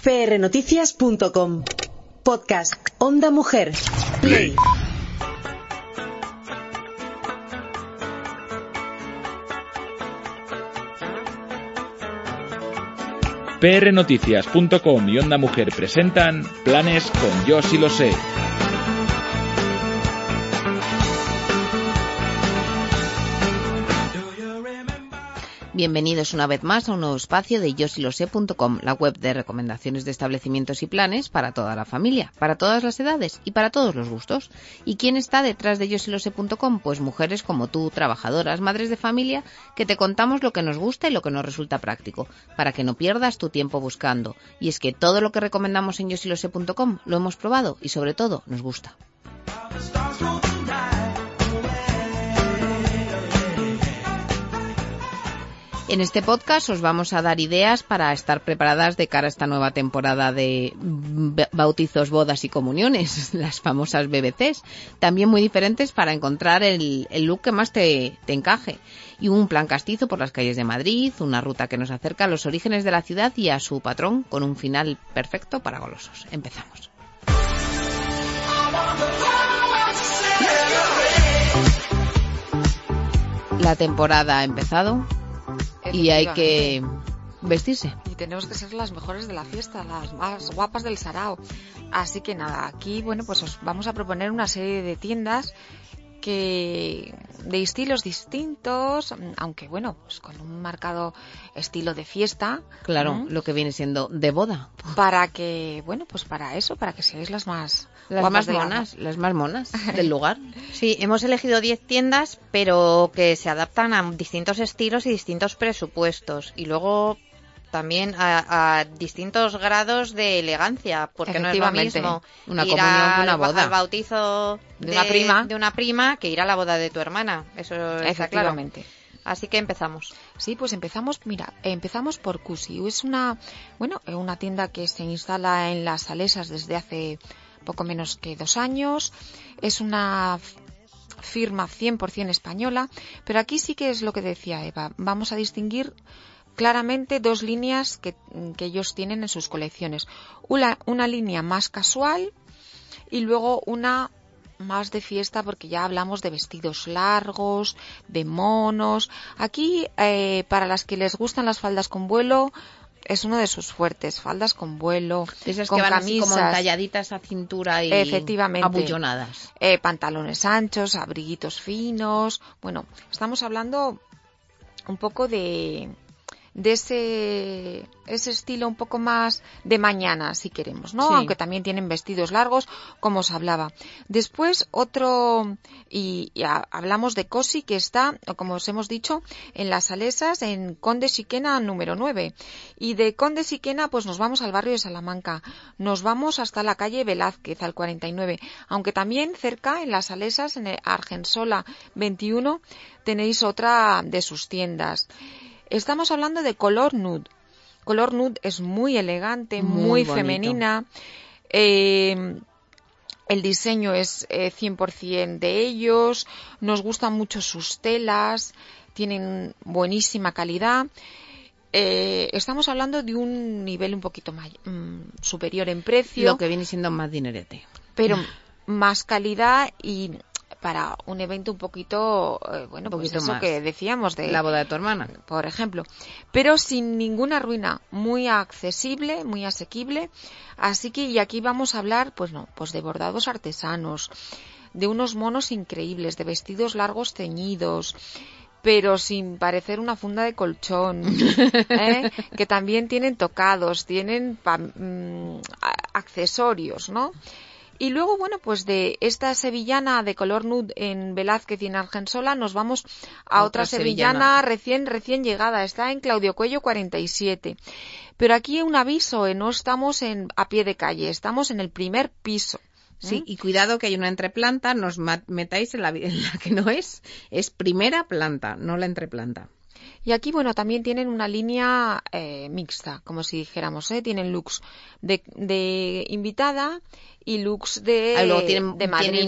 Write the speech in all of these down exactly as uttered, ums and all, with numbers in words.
p r noticias punto com. Podcast Onda Mujer. Play. p r noticias punto com y Onda Mujer presentan Planes con Yo Sí Lo Sé. Bienvenidos una vez más a un nuevo espacio de yo sí lo sé punto com, la web de recomendaciones de establecimientos y planes para toda la familia, para todas las edades y para todos los gustos. ¿Y quién está detrás de yo sí lo sé punto com? Pues mujeres como tú, trabajadoras, madres de familia, que te contamos lo que nos gusta y lo que nos resulta práctico, para que no pierdas tu tiempo buscando. Y es que todo lo que recomendamos en yo sí lo sé punto com lo hemos probado y sobre todo nos gusta. En este podcast os vamos a dar ideas para estar preparadas de cara a esta nueva temporada de bautizos, bodas y comuniones, las famosas B B Cs, también muy diferentes para encontrar el, el look que más te, te encaje. Y un plan castizo por las calles de Madrid, una ruta que nos acerca a los orígenes de la ciudad y a su patrón, con un final perfecto para golosos. Empezamos. La temporada ha empezado. Y hay que vestirse. Y tenemos que ser las mejores de la fiesta, las más guapas del sarao. Así que nada, aquí bueno pues os vamos a proponer una serie de tiendas que de estilos distintos, aunque bueno, pues con un marcado estilo de fiesta. Claro, ¿no? Lo que viene siendo de boda. Para que, bueno, pues para eso, para que seáis las más las más monas, la... las más monas del lugar. Sí, hemos elegido diez tiendas, pero que se adaptan a distintos estilos y distintos presupuestos. Y luego también a, a distintos grados de elegancia, porque no es lo mismo una ir comunión que una al, boda. al bautizo de, de una prima de una prima que ir a la boda de tu hermana. Eso está claro. Así que empezamos. Sí, pues empezamos, mira, empezamos por Cusi. Es una, bueno, una tienda que se instala en Las Salesas desde hace poco menos que dos años. Es una firma cien por ciento española, pero aquí sí que es lo que decía Eva. Vamos a distinguir claramente dos líneas que, que ellos tienen en sus colecciones. Una, una línea más casual y luego una más de fiesta, porque ya hablamos de vestidos largos, de monos. Aquí, eh, para las que les gustan las faldas con vuelo, es uno de sus fuertes, faldas con vuelo, esas con que van camisas, así como entalladitas a cintura y efectivamente, abullonadas. Eh, pantalones anchos, abriguitos finos. Bueno, estamos hablando un poco de... de ese ese estilo un poco más de mañana, si queremos, ¿no? Sí. Aunque también tienen vestidos largos, como os hablaba. Después otro, y, y a, hablamos de Cosi, que está, como os hemos dicho, en Las Salesas, en Conde Siquena número nueve. Y de Conde Siquena, pues nos vamos al barrio de Salamanca. Nos vamos hasta la calle Velázquez, al cuarenta y nueve. Aunque también cerca, en Las Salesas, en Argensola veintiuno, tenéis otra de sus tiendas. Estamos hablando de Color Nude. Color Nude es muy elegante, muy, muy femenina. Eh, el diseño es eh, cien por ciento de ellos. Nos gustan mucho sus telas. Tienen buenísima calidad. Eh, estamos hablando de un nivel un poquito más, mmm, superior en precio. Lo que viene siendo más dinerete. Pero más calidad y... para un evento un poquito, eh, bueno, un poquito pues eso más. Que decíamos de la boda de tu hermana, por ejemplo, pero sin ninguna ruina, muy accesible, muy asequible. Así que y aquí vamos a hablar, pues no, pues de bordados artesanos, de unos monos increíbles, de vestidos largos ceñidos, pero sin parecer una funda de colchón, ¿eh? Que también tienen tocados, tienen pa, mm, accesorios, ¿no? Y luego, bueno, pues de esta sevillana de color nude en Velázquez y en Argensola nos vamos a, a otra, otra sevillana, sevillana recién recién llegada. Está en Claudio Cuello cuarenta y siete. Pero aquí un aviso, eh, no estamos en a pie de calle, estamos en el primer piso. Sí, ¿Mm? Y cuidado que hay una entreplanta, no os metáis en la, en la que no es, es primera planta, no la entreplanta. Y aquí, bueno, también tienen una línea eh, mixta, como si dijéramos, ¿eh? Tienen looks de, de invitada y looks de, ah, luego tienen, de madrina. Tienen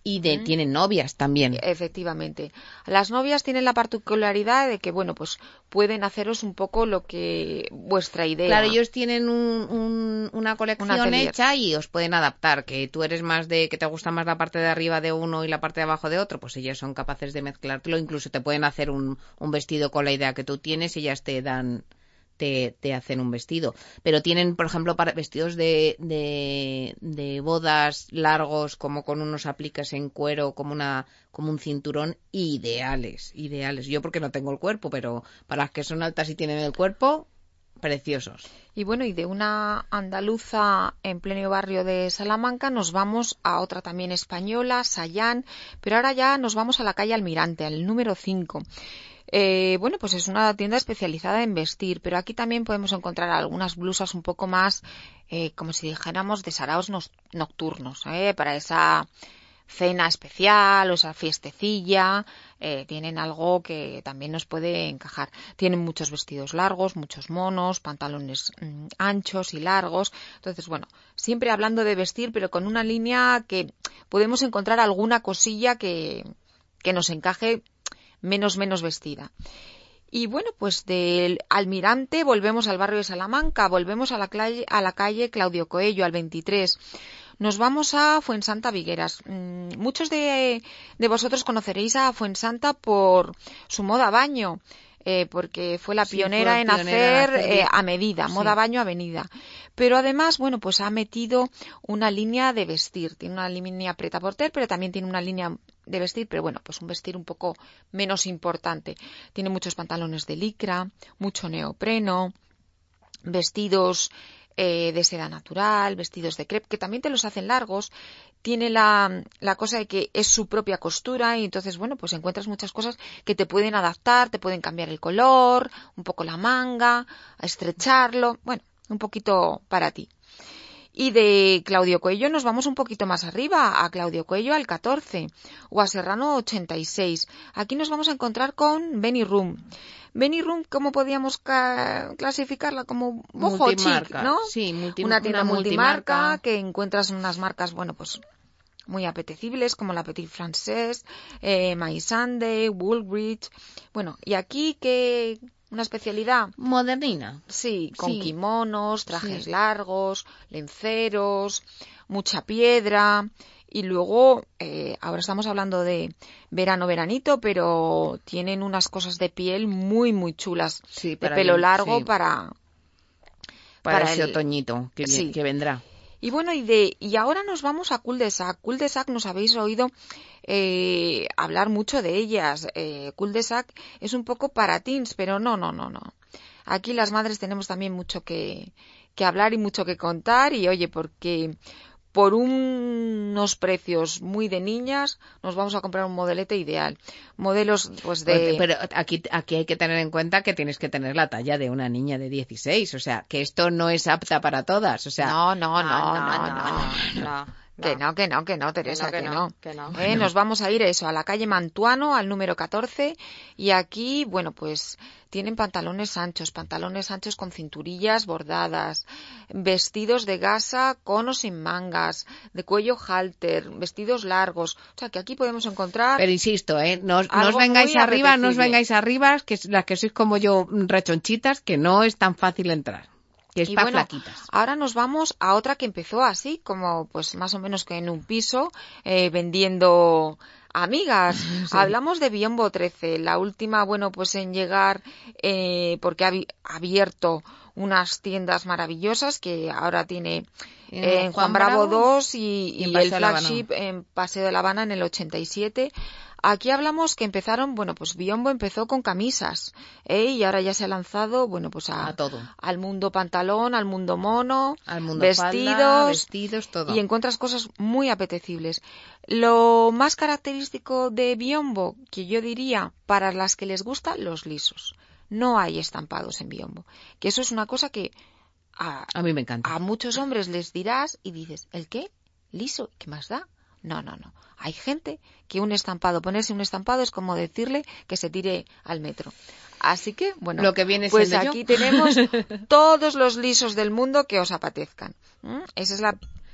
Y de, ¿Mm? tienen novias también. Efectivamente. Las novias tienen la particularidad de que, bueno, pues pueden haceros un poco lo que vuestra idea. Claro, ellos tienen un, un, una colección una hecha y os pueden adaptar. Que tú eres más de, que te gusta más la parte de arriba de uno y la parte de abajo de otro, pues ellas son capaces de mezclártelo. Incluso te pueden hacer un, un vestido con la idea que tú tienes y ellas te dan... Te, te hacen un vestido. Pero tienen, por ejemplo, para vestidos de, de, de bodas largos, como con unos apliques en cuero, como una como un cinturón, ideales, ideales. Yo porque no tengo el cuerpo, pero para las que son altas y tienen el cuerpo, preciosos. Y bueno, y de una andaluza en pleno barrio de Salamanca nos vamos a otra también española, Sayán, pero ahora ya nos vamos a la calle Almirante, al número cinco. Eh, bueno, pues es una tienda especializada en vestir, pero aquí también podemos encontrar algunas blusas un poco más, eh, como si dijéramos, de saraos nocturnos, ¿eh? Para esa cena especial o esa fiestecilla, eh, tienen algo que también nos puede encajar. Tienen muchos vestidos largos, muchos monos, pantalones mmm, anchos y largos. Entonces, bueno, siempre hablando de vestir, pero con una línea que podemos encontrar alguna cosilla que, que nos encaje menos menos vestida. Y bueno, pues del Almirante volvemos al barrio de Salamanca, volvemos a la calle, a la calle Claudio Coello, al veintitrés. Nos vamos a Fuensanta Vigueras. Mm, muchos de, de vosotros conoceréis a Fuensanta por su moda baño, eh, porque fue la sí, pionera, fue en pionera hacer, hacer eh, a medida, sí. moda baño a medida. Pero además, bueno, pues ha metido una línea de vestir. Tiene una línea prêt-à-porter, pero también tiene una línea de vestir, pero bueno, pues un vestir un poco menos importante. Tiene muchos pantalones de licra, mucho neopreno, vestidos eh, de seda natural, vestidos de crepe, que también te los hacen largos. Tiene la, la cosa de que es su propia costura y entonces, bueno, pues encuentras muchas cosas que te pueden adaptar, te pueden cambiar el color, un poco la manga, estrecharlo, bueno, un poquito para ti. Y de Claudio Coello nos vamos un poquito más arriba, a Claudio Coello al catorce o a Serrano ochenta y seis. Aquí nos vamos a encontrar con Benny Room. Benny Room, ¿cómo podíamos ca- clasificarla? Como boho chic, ¿no? Sí, multi- una tienda una multimarca, multimarca que encuentras unas marcas, bueno, pues muy apetecibles, como la Petit Française, eh, My Sunday, Woolrich. Bueno, y aquí que... una especialidad modernina. Sí, con sí. kimonos, trajes sí. largos, lenceros, mucha piedra. Y luego, eh, ahora estamos hablando de verano-veranito, pero tienen unas cosas de piel muy, muy chulas. Sí, de pelo el, largo sí. para... Para, para ese el, otoñito que, sí. que vendrá. Y bueno, y de y ahora nos vamos a Cul-de-sac. Cul-de-sac nos habéis oído eh, hablar mucho de ellas. Eh, Cul-de-sac es un poco para teens, pero no, no, no, no. Aquí las madres tenemos también mucho que, que hablar y mucho que contar. Y oye, porque por un, unos precios muy de niñas nos vamos a comprar un modelete ideal. Modelos pues de... Pero aquí, aquí hay que tener en cuenta que tienes que tener la talla de una niña de dieciséis. O sea, que esto no es apta para todas. O sea, no, no, no, no, no, no. no, no. Que no, que no, que no, Teresa, que no. Que no, que no. Que no. Eh, nos vamos a ir eso, a la calle Mantuano, al número catorce, y aquí, bueno, pues tienen pantalones anchos, pantalones anchos con cinturillas bordadas, vestidos de gasa con o sin mangas, de cuello halter, vestidos largos. O sea, que aquí podemos encontrar... Pero insisto, ¿eh? No, no os vengáis arriba, no os vengáis arriba, que las que sois como yo, rechonchitas, que no es tan fácil entrar. Que es y para bueno, flaquitas. Ahora nos vamos a otra que empezó así, como pues más o menos que en un piso, eh, vendiendo amigas. Sí. Hablamos de Biombo trece, la última, bueno, pues en llegar, eh, porque ha abierto unas tiendas maravillosas que ahora tiene eh, en Juan Bravo dos y, y, y el flagship en Paseo de la Habana en el ochenta y siete. Aquí hablamos que empezaron, bueno, pues Biombo empezó con camisas, ¿eh? Y ahora ya se ha lanzado, bueno, pues a, a todo. Al mundo pantalón, al mundo mono, al mundo vestidos, falda, vestidos, todo. Y encuentras cosas muy apetecibles. Lo más característico de Biombo, que yo diría, para las que les gustan los lisos. No hay estampados en Biombo. Que eso es una cosa que a, a mí me encanta. A muchos hombres les dirás y dices, ¿el qué? ¿Liso? ¿Qué más da? No, no, no. Hay gente que un estampado, ponerse un estampado es como decirle que se tire al metro. Así que, bueno, lo que viene pues siendo aquí yo. tenemos todos los lisos del mundo que os apetezcan. ¿Mm? Esa es la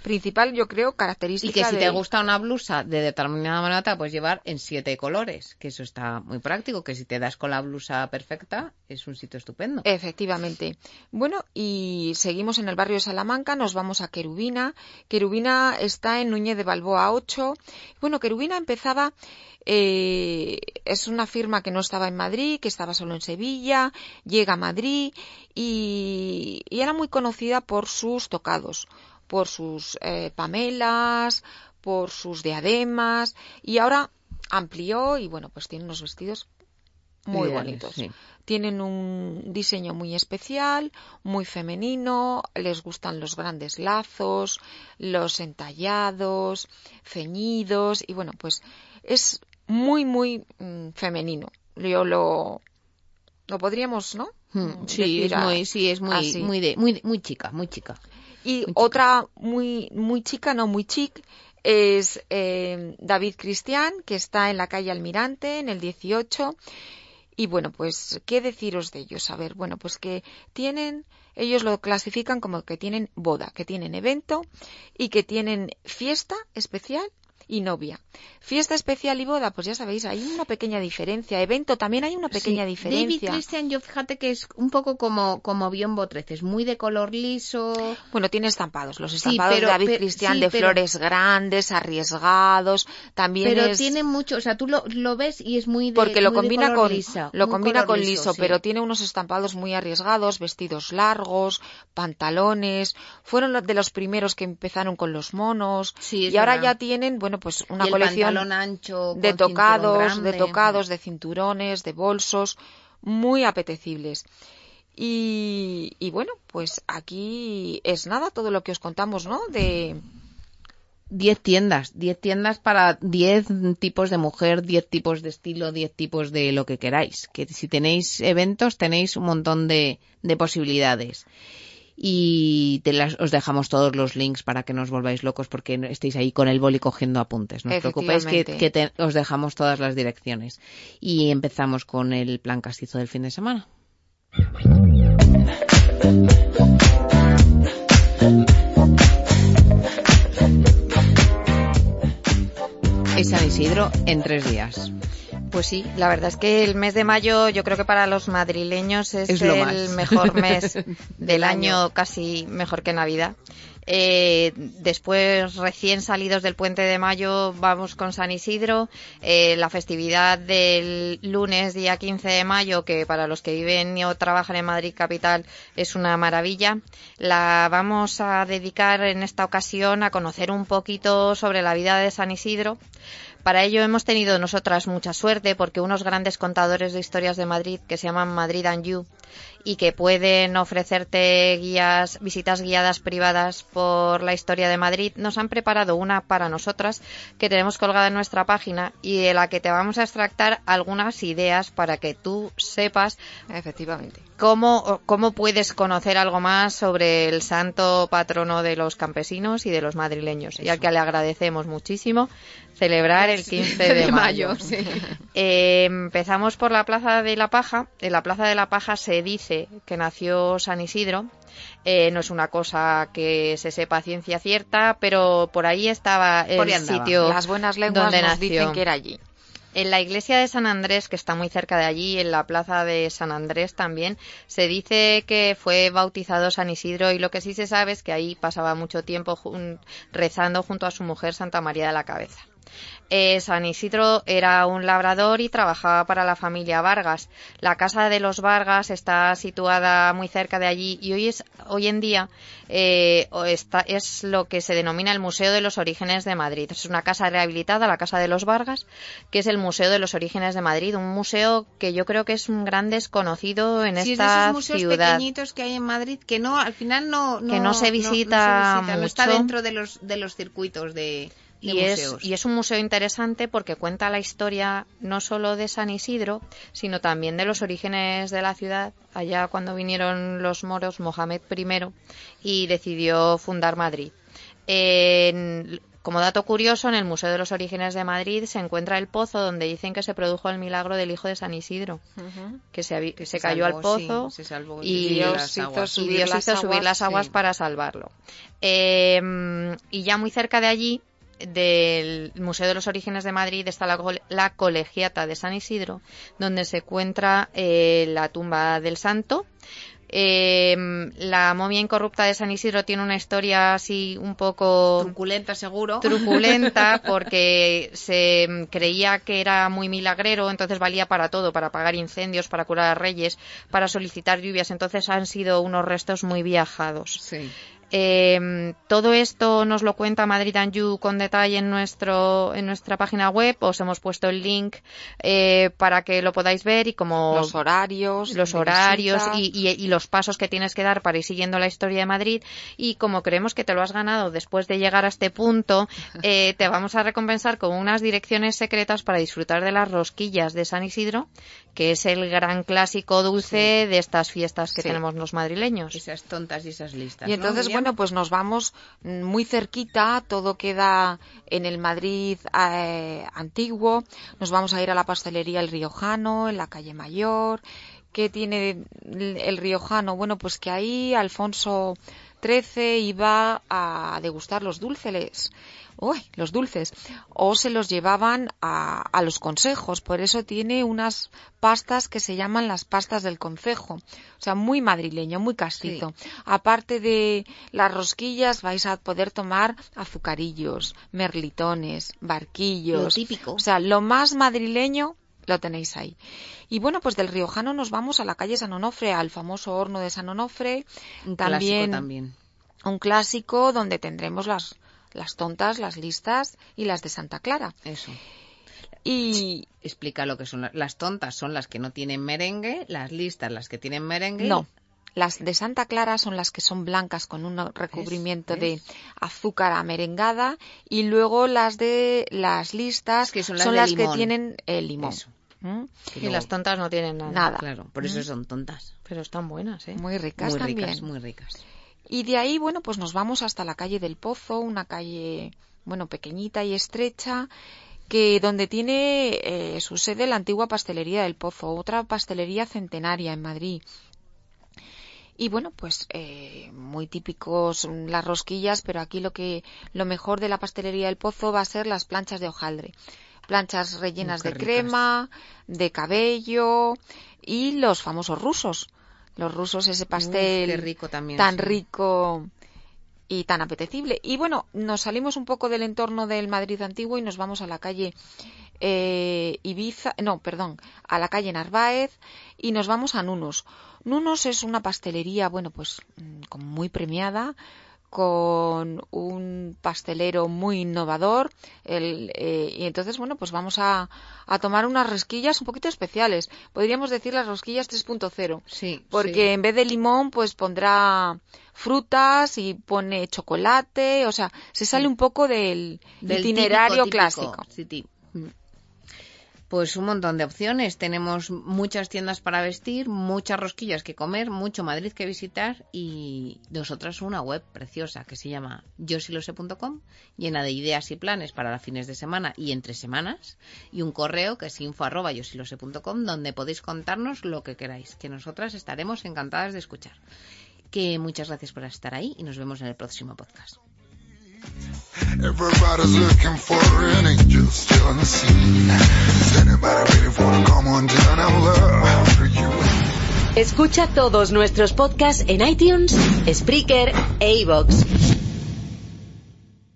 principal, yo creo, característica. Y que si de... te gusta una blusa de determinada manera, te la puedes llevar en siete colores, que eso está muy práctico, que si te das con la blusa perfecta, es un sitio estupendo. Efectivamente. Bueno, y seguimos en el barrio de Salamanca, nos vamos a Querubina. Querubina está en Núñez de Balboa ocho. Bueno, Querubina empezaba... Eh, es una firma que no estaba en Madrid, que estaba solo en Sevilla, llega a Madrid y, y era muy conocida por sus tocados, por sus eh, pamelas, por sus diademas, y ahora amplió y bueno, pues tiene unos vestidos muy Ideales, bonitos. Sí. Tienen un diseño muy especial, muy femenino, les gustan los grandes lazos, los entallados, ceñidos y bueno, pues es muy, muy mmm, femenino. Yo lo, lo podríamos, ¿no? Hmm, sí, es muy, sí, es muy, así. muy, de, muy, muy chica, muy chica. Y muy otra chica. muy, muy chica, no muy chic, es eh, David Cristian, que está en la calle Almirante, en el dieciocho. Y bueno, pues, ¿qué deciros de ellos? A ver, bueno, pues que tienen, ellos lo clasifican como que tienen boda, que tienen evento y que tienen fiesta especial y novia. Fiesta especial y boda, pues ya sabéis, hay una pequeña diferencia. Evento también hay una pequeña sí. diferencia. David Christian, yo fíjate que es un poco como, como Biombo trece, es muy de color liso. Bueno, tiene estampados. Los Sí, estampados pero- de David pe- Cristian sí, de pero- flores grandes, arriesgados. También Pero es... tiene mucho, o sea, tú lo, lo ves y es muy de, porque lo muy de combina color con lisa, lo muy combina color con liso, sí. pero tiene unos estampados muy arriesgados, vestidos largos, pantalones. Fueron los de los primeros que empezaron con los monos Sí, es y ahora verdad. ya tienen, bueno, pues una Y el colección pantalón ancho de con tocados, cinturón de grande. tocados, de cinturones, de bolsos, muy apetecibles. Y, y bueno, pues aquí es nada todo lo que os contamos, ¿no? De Diez tiendas, diez tiendas para diez tipos de mujer, diez tipos de estilo, diez tipos de lo que queráis. Que si tenéis eventos tenéis un montón de, de posibilidades. Y te las, os dejamos todos los links para que no os volváis locos porque estéis ahí con el boli cogiendo apuntes. No os preocupéis que, que te, os dejamos todas las direcciones. Y empezamos con el plan castizo del fin de semana. Es San Isidro en tres días. Pues sí, la verdad es que el mes de mayo yo creo que para los madrileños es, es lo el más. mejor mes del año, casi mejor que Navidad. Eh, después, recién salidos del puente de mayo, vamos con San Isidro, eh, la festividad del lunes, día quince de mayo, que para los que viven o trabajan en Madrid capital es una maravilla. La vamos a dedicar en esta ocasión a conocer un poquito sobre la vida de San Isidro. Para ello hemos tenido nosotras mucha suerte porque unos grandes contadores de historias de Madrid que se llaman Madrid and You y que pueden ofrecerte guías, visitas guiadas privadas por la historia de Madrid, nos han preparado una para nosotras que tenemos colgada en nuestra página y de la que te vamos a extractar algunas ideas para que tú sepas efectivamente cómo, cómo puedes conocer algo más sobre el santo patrono de los campesinos y de los madrileños. Eso. Y al que le agradecemos muchísimo celebrar el quince de mayo. Sí. Eh, empezamos por la Plaza de la Paja. En la Plaza de la Paja se dice que nació San Isidro. Eh, no es una cosa que se sepa a ciencia cierta, pero por ahí estaba el por ahí andaba. sitio Las buenas lenguas donde nos nació. dicen que era allí. En la iglesia de San Andrés, que está muy cerca de allí, en la plaza de San Andrés también, se dice que fue bautizado San Isidro y lo que sí se sabe es que ahí pasaba mucho tiempo jun- rezando junto a su mujer Santa María de la Cabeza. Eh, San Isidro era un labrador y trabajaba para la familia Vargas. La casa de los Vargas está situada muy cerca de allí y hoy es hoy en día eh, está, es lo que se denomina el Museo de los Orígenes de Madrid. Es una casa rehabilitada, la casa de los Vargas, que es el Museo de los Orígenes de Madrid, un museo que yo creo que es un gran desconocido en sí, esta es de esos museos ciudad. pequeñitos que hay en Madrid que no, al final no, no que no se visita, no, no, se visita, no está mucho. dentro de los de los circuitos de Y es, y es un museo interesante porque cuenta la historia no solo de San Isidro, sino también de los orígenes de la ciudad, allá cuando vinieron los moros, Mohamed primero, y decidió fundar Madrid. En, Como dato curioso, en el Museo de los Orígenes de Madrid se encuentra el pozo donde dicen que se produjo el milagro del hijo de San Isidro, uh-huh. que se, que se, se cayó salvó, al pozo sí, se salvó, y Dios hizo subir, y Dios las, hizo aguas, subir las aguas sí. para salvarlo. Eh, y ya muy cerca de allí, del Museo de los Orígenes de Madrid, está la, la Colegiata de San Isidro, donde se encuentra eh, la tumba del santo. Eh, la momia incorrupta de San Isidro tiene una historia así un poco truculenta, seguro. Truculenta, porque se creía que era muy milagrero, entonces valía para todo, para apagar incendios, para curar a reyes, para solicitar lluvias. Entonces han sido unos restos muy viajados. Sí. Eh, todo esto nos lo cuenta Madrid and You con detalle en nuestro en nuestra página web. Os hemos puesto el link eh, para que lo podáis ver y como los horarios, los horarios y, y, y los pasos que tienes que dar para ir siguiendo la historia de Madrid. Y como creemos que te lo has ganado después de llegar a este punto, eh, te vamos a recompensar con unas direcciones secretas para disfrutar de las rosquillas de San Isidro, que es el gran clásico dulce sí. de estas fiestas que sí. tenemos los madrileños. Esas tontas y esas listas. Y entonces, ¿no? Bueno, pues nos vamos muy cerquita, todo queda en el Madrid eh, antiguo, nos vamos a ir a la pastelería El Riojano, en la calle Mayor. ¿Qué tiene el Riojano? Bueno, pues que ahí Alfonso trece iba a degustar los dulces. Uy, los dulces, o se los llevaban a, a los consejos, por eso tiene unas pastas que se llaman las pastas del concejo, o sea, muy madrileño, muy castizo. Sí. Aparte de las rosquillas vais a poder tomar azucarillos, merlitones, barquillos, lo típico. O sea, lo más madrileño lo tenéis ahí. Y bueno, pues del Riojano nos vamos a la calle San Onofre, al famoso horno de San Onofre, un también, clásico también. Un clásico donde tendremos las las tontas, las listas y las de Santa Clara. Eso. Y explica lo que son las tontas, son las que no tienen merengue, las listas las que tienen merengue. No, las de Santa Clara son las que son blancas con un recubrimiento ¿Es? ¿Es? de azúcar amerengada y luego las de las listas es que son las, son de las limón. que tienen el limón. Eso. ¿Mm? Y luego, las tontas no tienen nada. Nada. Claro, por eso ¿Mm? son tontas. Pero están buenas, ¿eh? Muy ricas muy también. Ricas, muy ricas. Y de ahí, bueno, pues nos vamos hasta la calle del Pozo, una calle, bueno, pequeñita y estrecha, que donde tiene eh, su sede la antigua pastelería del Pozo, otra pastelería centenaria en Madrid. Y bueno, pues eh, muy típicos las rosquillas, pero aquí lo que lo mejor de la pastelería del Pozo va a ser las planchas de hojaldre. Planchas rellenas oh, de ricas. Crema, de cabello y los famosos rusos. Los rusos, ese pastel Uf, qué rico también, tan sí. rico y tan apetecible. Y bueno, nos salimos un poco del entorno del Madrid antiguo y nos vamos a la calle eh, Ibiza, no, perdón, a la calle Narváez y nos vamos a Nunos. Nunos es una pastelería, bueno, pues como muy premiada, con un pastelero muy innovador el, eh, y entonces bueno pues vamos a, a tomar unas rosquillas un poquito especiales, podríamos decir las rosquillas tres punto cero, sí, porque sí. en vez de limón pues pondrá frutas y pone chocolate, o sea se sale sí. un poco del, del itinerario típico, clásico. Sí, típico. Pues un montón de opciones. Tenemos muchas tiendas para vestir, muchas rosquillas que comer, mucho Madrid que visitar y nosotras una web preciosa que se llama yo si lo sé punto com, llena de ideas y planes para los fines de semana y entre semanas, y un correo que es info arroba yo si lo sé punto com donde podéis contarnos lo que queráis, que nosotras estaremos encantadas de escuchar. Que muchas gracias por estar ahí y nos vemos en el próximo podcast. Everybody's looking for an angel still on the scene. Is anybody ready for the come on down of love for you? Escucha todos nuestros podcasts en iTunes, Spreaker e iVoox.